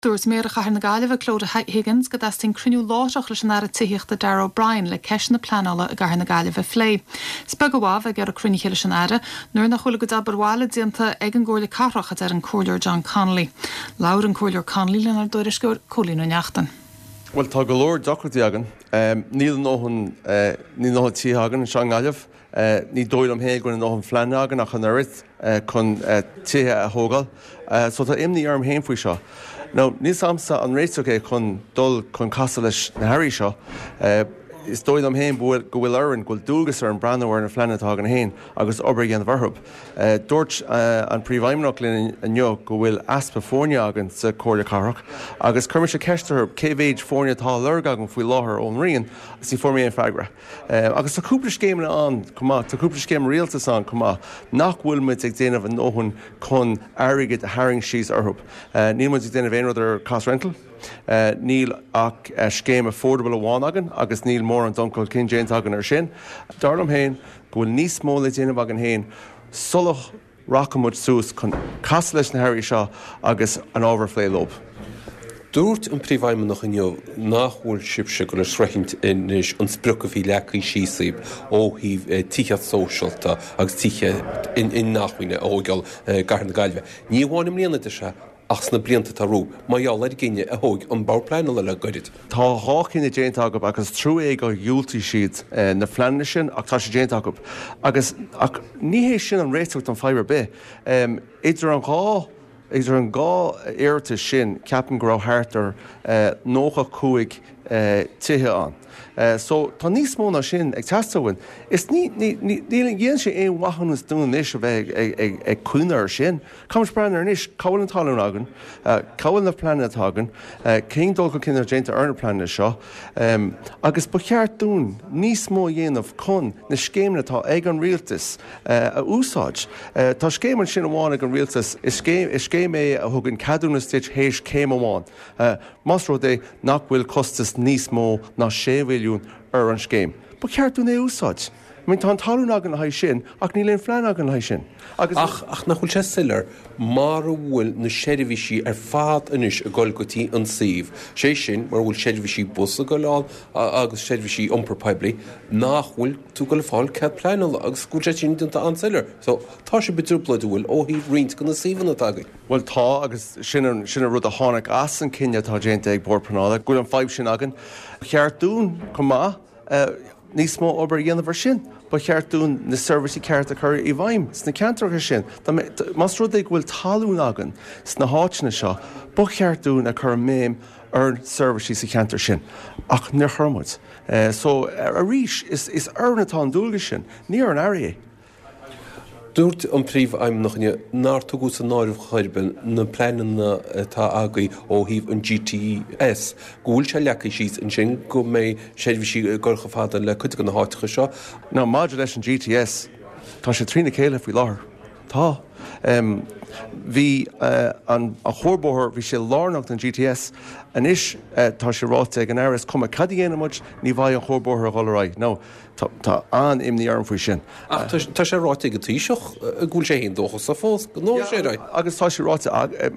Dúirs méar a chahar na Gaillimh Clóda Higgins go dasting cruniú láiseach leis an ara tíochta Darragh O'Brien le ceis na planála a gahar na Gaillimh Flé. Spag goháh a gur a cruniú leis an ara, nuair nach chula go dabarhála dianta ag an gcóirla carracha ar an cóirleoir John Connolly. Laur an cóirleoir Connolly lenar dúiris gur cólín ó neachtan. Well, tá go leor docrataí agan. Níl nóhan tí agan an Sean Gaillimh. Ní dóil am héil gona nóhan flean agan ach an airit chun títhe a thógáil. So tá imní arm héin faoi seo. Now, níos amsa an réiteach chun dul chun casa leis na hairí seo, is dóid am héin go bhfuil aireann go bhfuil dúgus ar an breanúir na fleanatá an héin agus obair gan bharthub. Dúirt an príomhaimneach linn anneo go bhfuil aspa fórne agan sa cóirle carach, agus chuir sé ceistar céhhéid fórne tá lerg agan faoi láthair ón rion sí formé an feagra. Agus tá cúpla scéimna an cumá, tá cúpla scéim rialtas an cumá, nach bhfuil muid ag déanamh an óhann chun airigid a haing síos orthub. Ní muid ag déanamh aon ruidir cas rental. Níl ach scéim affordable amháin agan, agus níl mór an doncail cin déint agan ar sin. Darlam héin go bhfuil níos mó le déanamh agan héin sulach rachamúd sús chun cas leis na hairí seo agus an ábhar flé lob. Dúirt an príomhaimneach inneo nachhfuil sibse go le sreithint inis an sprucha bhí lecaí síosaí ó híh títhe sóisialta agus títhe in nachhuioine ógáil gahar na Gaillimh. Ní bháin im líana se ach sna blianta tarú, maiall ar gine a thóg an bárpleanal le gairid. Tá hácinn déint agab agus trú é go dúiltaí siad na fleanne sin ach tá sé déint agab. Agus ní hééis sin an réiteacht an Fibre Bay. Idir an gá éirta sin ceapan go raibh thart ar nócha cuaig tithe an. So tá níos móna sin ag teastahain. Is níl ghéan sé éon wahannas dúna níos a bheith ag cúnar sin. Cámas brean ar níos cabhail an talún agan, cabhail na planetá agan, cén dul go cinar déanta ar na planetá seo, agus ba cheart dún níos mó dhéanamh chun na scéimnatá ag an rialtas a úsáid. Tá scéiman sin amháin ag an rialtas is scéim é a thugann cadúna stitch héis céim amháin. Más rud é nach bhfuil costas níos mó ná 6 milliún ar an scéim. Ba ceartún é úsáid. Mín tá an talún agan na sin ach ní léon flean agan na sin. Ach nach chuil sé silar mar bhfuil na seirbhísí ar fad inis a gáil gotí an saomh. Sé sin mar bhfuil seirbhísí busa go leáil agus seirbhísí iompar peibli nach bhfuil tú go le fáil cead pleanal agus go sé sin dúnta an silar. So tá sé bedrúpla bhfuil ó híh riint go na saomhanna tagaí. Well tá agus sin rud a tháinig as an cinne tá déanta ag bórpanála, gúil an fáib sin agan. Cheartún cumá níos mó obair dhéanamh sin, ba cheartún na serviceí ceart a chur i bhaim sna ceantarcha sin. Mas rud ag bhfuil talún agan sna háitna seo, ba cheartún a chur méim ar serviceí sa ceantar sin. Ach na chormuid. So a ríis is arnatá an dúlga sin, ní ar an airí. Dúirt an príomhaimneach nar tugu sa náirh chairben na pléinan tá agaí ó híh an GTS. Gúil se lecaí síos an sin go mé seirbhísí gorcha fada le chuide go na háiticha seo. Ná máidir leis an GTS, tá sé trína céile faoi láthair. Tá. Bhí an chórbóthir bhí sé lárnacht an GTS anis tá sé ráte ag an airas cuma cad dhéanamid ní bhaid an chórbóthir a gáilráid. No, tá an imní arm faoi sin. Tá sé ráte go tíiseach a gúil sé hén dóchas sa fós nó sé ráid. Agus tá sé ráte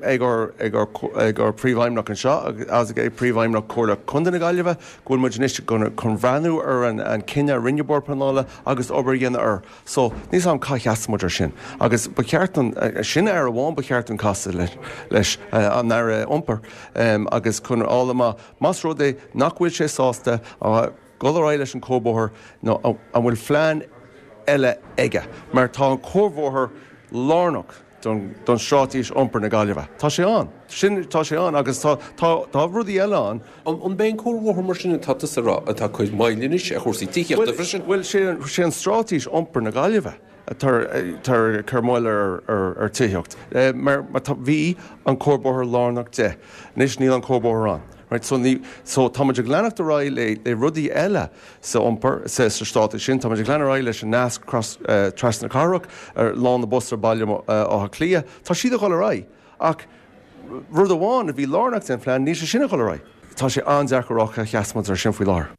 ag príomhaimneach an seo as ag príomhaimneach cóirla chunda na Gaillimh, gúil muid níos chun bhreanú ar an cinenne rinnebar panála agus obair dhéana ar. So níos an caiicheasmid ar sin. Agus ba ceartan sin ar bháin ba ceartan casa leis an air iompar agus chun álama más rud é nach bhfuil sé sásta goráid leis an cóbóthir an bhfuil flean eile aige, mar tá an cóbhóthir lárnach don srátíos iompar na Gaillimh. Tá sé an. Sin tá sé an agus tá rudí eile an. An ben cóbhóthir mar sin tá rá atá chuid mailinnis a chósaí tíocht a frisin. Bhfuil sé an srátíos iompar na Gaillimh. Tar carmáil ar tíocht. Mar bhí an cóbhóthir lárnach de, níos níl an cóbhóthir an. Right, so táidir gleannacht a ráid le rudí eile sa iompar sa státa sin, táidir gleanna ráid leis an nás tras na carach ar lán na bus ar bailile á clia, tá siad a gáil ráid. Ach rud amháin a bhí lárnacht an phlean níos sinna gáil ráid. Tá sé an deachrácha cheasmad ar sin faoi láthair.